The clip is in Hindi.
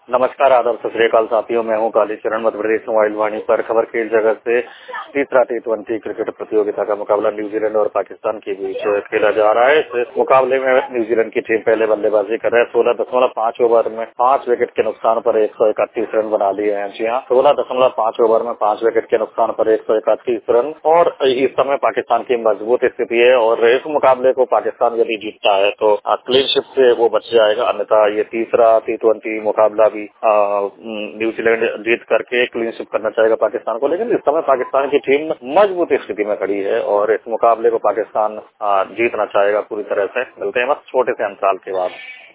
नमस्कार, आदाब, सत श्री अकाल साथियों। मैं हूं कालीचरण। मध्य प्रदेश मोबाइल वाणी पर खबर खेल जगत से तीसरा टी20 क्रिकेट प्रतियोगिता का मुकाबला न्यूजीलैंड और पाकिस्तान के बीच खेला जा रहा है। इस मुकाबले में न्यूजीलैंड की टीम पहले बल्लेबाजी कर रहे हैं। 16.5 ओवर में 5 विकेट के नुकसान पर 131 रन बना लिए हैं। जी हाँ, 16.5 ओवर में 5 विकेट के नुकसान पर 131 रन। और इस समय पाकिस्तान की मजबूत स्थिति है और इस मुकाबले को पाकिस्तान यदि जीतता है तो क्लीन शिप से वो बच जाएगा। अन्यथा ये तीसरा टी20 मुकाबला भी न्यूजीलैंड जीत करके क्लीन स्वीप करना चाहेगा पाकिस्तान को। लेकिन इस समय पाकिस्तान की टीम मजबूत स्थिति में खड़ी है और इस मुकाबले को पाकिस्तान जीतना चाहेगा पूरी तरह से। मिलते हैं बस छोटे से अंतराल के बाद।